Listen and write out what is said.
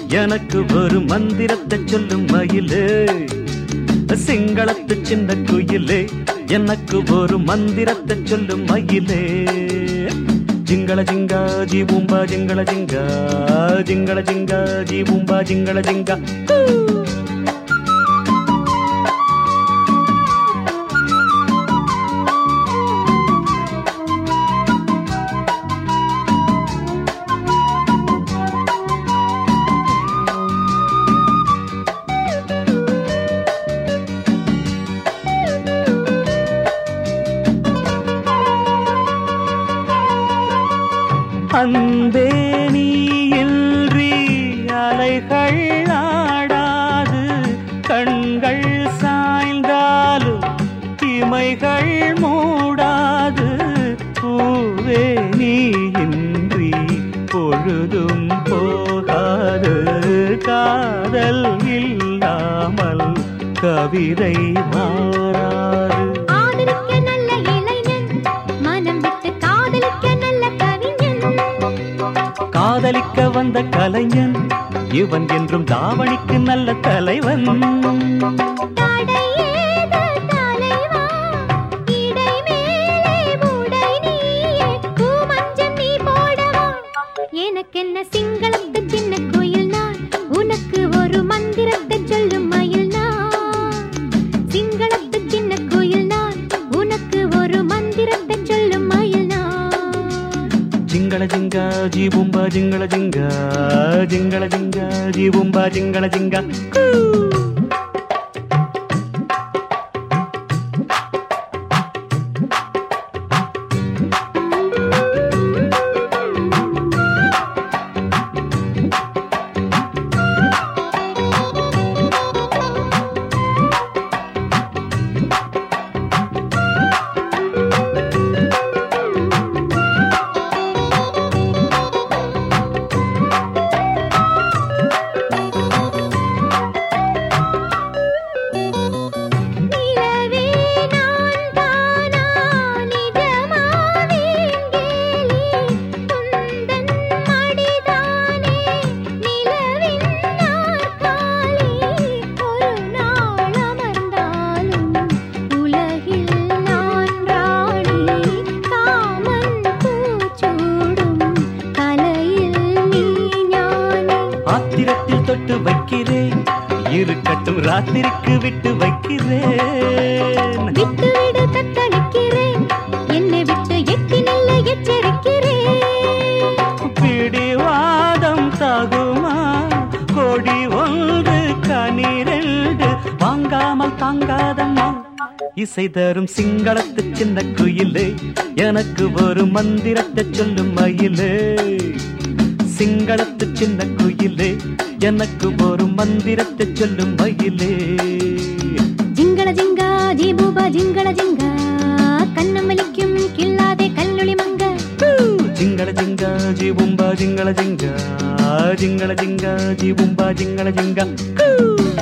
எனக்கு ஒரு மந்திரத்தை சொல்லும் மயிலே, சிங்களத்து சின்ன குயிலே, எனக்கு ஒரு மந்திரத்தை சொல்லும் மயிலே. ஜிங்கள ஜிங்கா ஜி பூம்பா ஜிங்கள ஜிங்கா, ஜிங்கள ஜிங்கா ஜி பூம்பா ஜிங்கள ஜிங்கா. அன்பே நீ இன்றி அலைகள் ஆடாது, கண்கள் சாய்ந்தாலும் இமைகள் மூடாது. பூவே நீ இன்றி பொழுதும் போகாது, காதல் இல்லாமல் கவிதை மாறாது. காதலிக்க வந்த கலைஞன் இவன் என்றும் தாவணிக்கு நல்ல தலைவன். எனக்கென்ன சிங்களத்து சின்ன கோயில் நான், உனக்கு ஒரு மந்திரத்தை சொல்லும் மயில் நான். சிங்களத்து சின்ன கோயில் நான், உனக்கு ஒரு மந்திரத்தை சொல்லும் மயில் நான். ஜிங்கள ஜிங்கா ஜி பூம்பா ஜிங்கள ஜிங்கா, ஜிங்கள ஜிங்கா ஜி பூம்பா ஜிங்கள ஜிங்கா. ஆத்திரத்தில் தொட்டு வைக்கிறேன், இருக்கட்டும் ராத்திரிக்கு விட்டு வைக்கிறேன். விட்டு விடு தத்தளிக்கிறேன், என்னை விட்டு எட்டி நில்ல எச்சரிக்கிறேன். பிடிவாதம் தாகுமா, கொடி ஒன்று கனிரெண்டு வாங்காமல் தாங்காதம்மா. இசை தரும் சிங்களத்து சின்ன குயிலே, எனக்கு ஒரு மந்திரத்தை சொல்லும் மயிலே. சிங்களத்து சின்ன குயிலே, எனக்கு ஒரு மந்திரத்தை சொல்லும் மயிலே. ஜிங்கள ஜிங்கா ஜி பூபா ஜிங்கள ஜிங்கா, கண்ணம் வலிக்கும் கில்லாதே கல்லொளி மங்க. ஜிங்கள ஜிங்கா ஜி பூம்பா ஜிங்கள ஜிங்கா, ஜிங்கள ஜிங்கா ஜி பூம்பா ஜிங்கள ஜிங்கா.